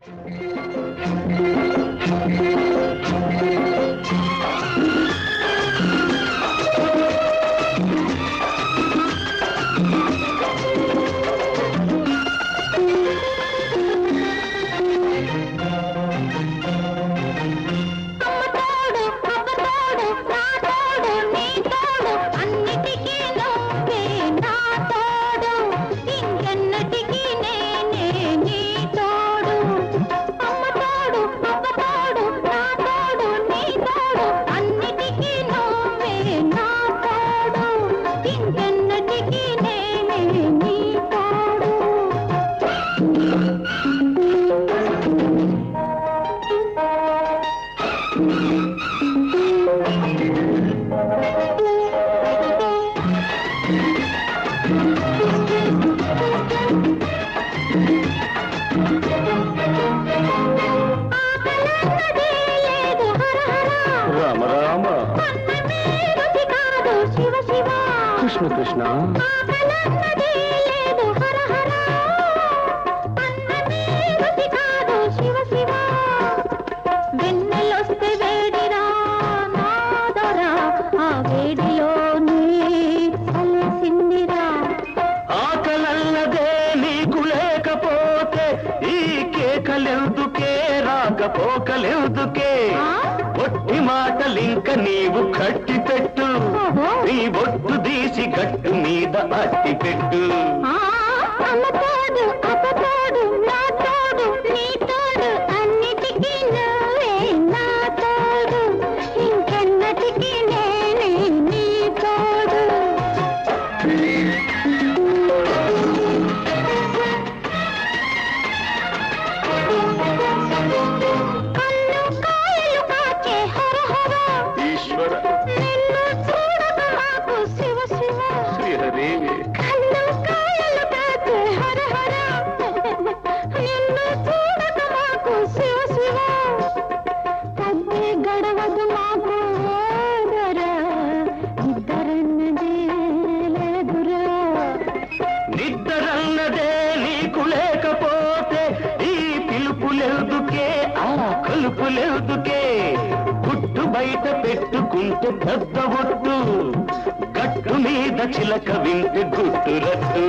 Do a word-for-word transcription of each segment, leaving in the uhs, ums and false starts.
కృష్ణ కృష్ణ వెన్నెలొస్తే వేడిరా నాదరా ఆ వేడిలోనే అలసిందిరా. ఆకలన్నదే నీకు లేకపోతే ఈ కేకలెందుకే రాకపోకలెందుకే ఒట్టి మాటలింక నీవు కట్టి పెట్టు నీ బొట్టు తీసి గట్టు మీద అట్టి పెట్టు. అమ్మతోడు అప్పతోడు నా తోడు నీ తోడు అన్నిటికీ నువ్వే నా తోడు ఇంకెన్నటికీ నేనే నీ తోడు. కన్ను కాయలు కాచే హర హర ఈశ్వర నిన్ను చూడక మాకు శివ శివ. శ్రీహదేవి కన్ను కాయలు కాచే హర హర నిన్ను చూడక మాకు శివ శివ. తగ్గే గడవదు మాకు ఓదరా ఇద్దరన్నదే లేదురా. నిద్దరన్నదే నీకు లేకపోతే ఈ పిలుపులెందుకే ఆ కలుపులెందుకే గుట్టు బయట పెట్టుకుంటే పెద్ద ఒట్టు గట్టు మీద చిలక వింటే గుట్టు రట్టు.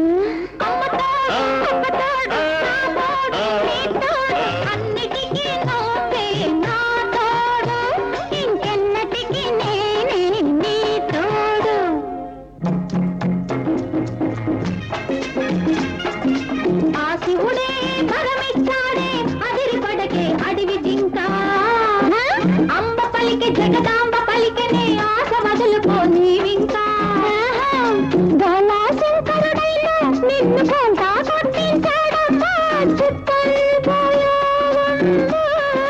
అన్నిటికీ నువ్వే నా తోడు ఇంకెన్నటికీ నేనే నీ తోడు. ఆ శివుడే వరమిచ్చాడే అదిరిపడకే అడవి జింక. అంబ పలికి జగదాంబ పలికనే ఆశ వదులుకో నీవింకా. శంకరుడైనా నిన్ను కొంత కొట్టించాడమ్మా చిప్పల్లిపోయావమ్మా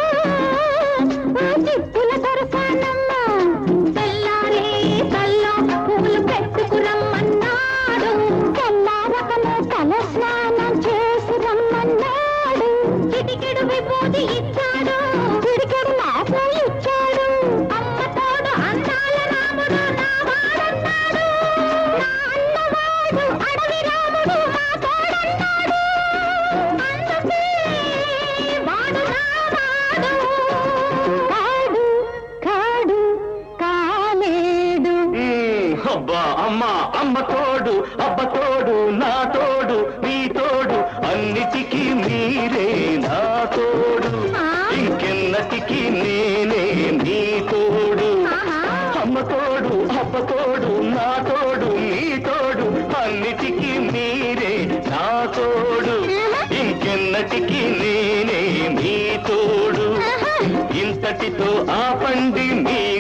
చిప్పుల దొరసానమ్మా. తెల్లారే కల్లో పూలు పెట్టుకురమ్మన్నాడు తెల్లారకనే తల స్నానం చేసి రమ్మన్నాడు. చిటికెడు విభూతి ఇచ్చాడు చిటికెడు నాకు ఇచ్చాడు. అమ్మ తోడు అందాల రాముడు నా వాడన్నాడు నా అన్నవాడు అడవి రాముడు నా తోడన్నాడు. అందుకే వాడు నా వాడు వాడు కాడు కాలేడు. అబ్బా అమ్మ అమ్మ తోడు అబ్బ తోడు నా తోడు నీ తోడు అన్నిటికీ మీరే నా తోడు ఇంకెన్నటికీ నేనే నీ తోడు. అమ్మ తోడు అబ్బ తోడు నా తోడు నీ తోడు అన్నిటికీ మీరే నా తోడు ఇంకెన్నటికీ నేనే నీ తోడు. ఇంతటితో ఆపండి మీ